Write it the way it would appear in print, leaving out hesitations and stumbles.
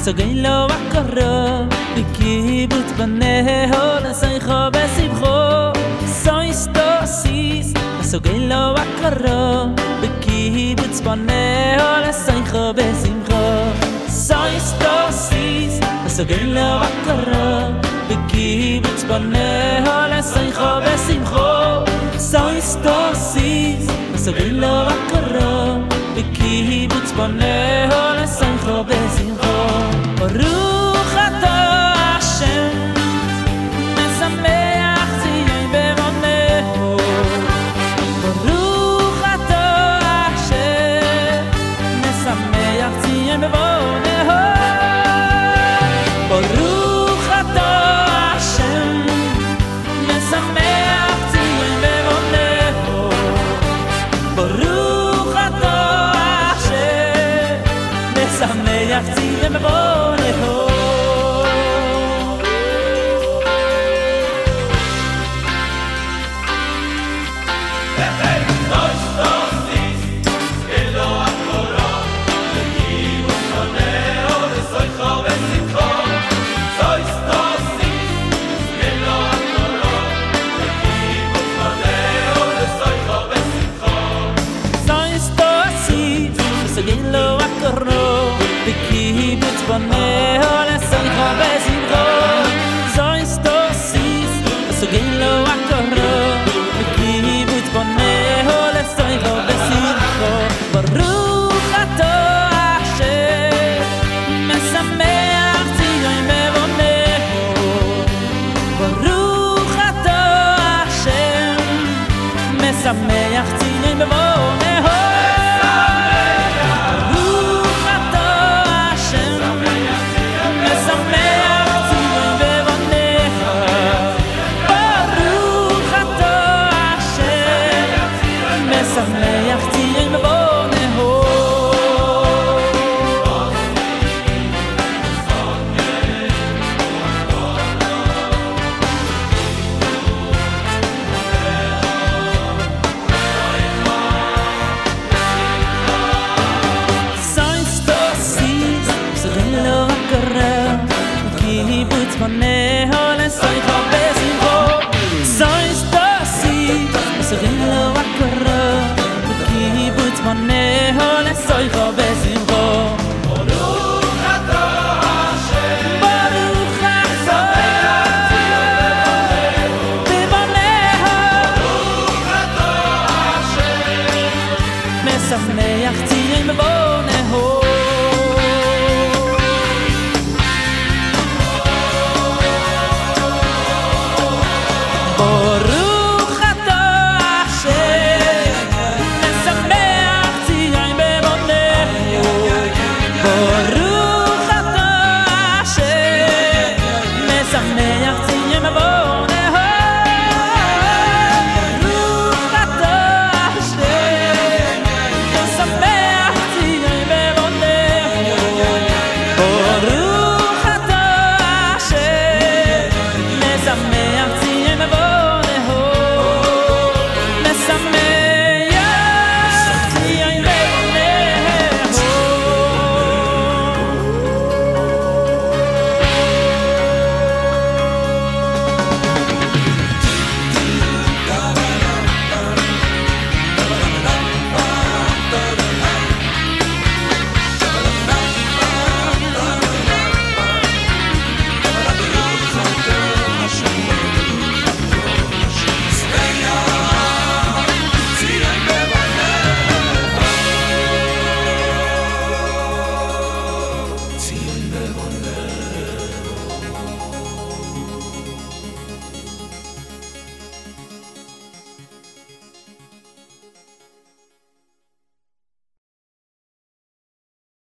סוגן לו הקרוב בקיבוץ בנהו לסייחו בשמחו סויסטוסיס סוגן לו הקרוב בקיבוץ בנהו לסייחו בשמחו סויסטוסיס סוגן לו הקרוב בקיבוץ בנהו לסייחו בשמחו סויסטוסיס סוגן לו הקרוב בקיבוץ בנהו לסייחו בשמחו ברוך אתה השם משמח ציון במונהו ברוך אתה השם משמח ציון במונהו ברוך אתה השם משמח ציון במונהו ברוך אתה השם משמח ציון במונהו בקיבוץ בנהו לסייחו בשמחו זויסטוסיס סוגן לו הקרוב בקיבוץ בנהו לסייחו בשמחו ברוך אתה השם משמח ציון במונהו ברוך אתה השם משמח ציון במונהו שמח ציון במונהו סויסטוסיס סוגן לו הקרוב בקיבוץ בנהו לסייחו בשמחו סויסטוסיס סוגן לו הקרוב בקיבוץ בנהו לסייחו בשמחו ברוך אתה השם ברוך אתה במונהו ברוך אתה השם משמח ציון במונהו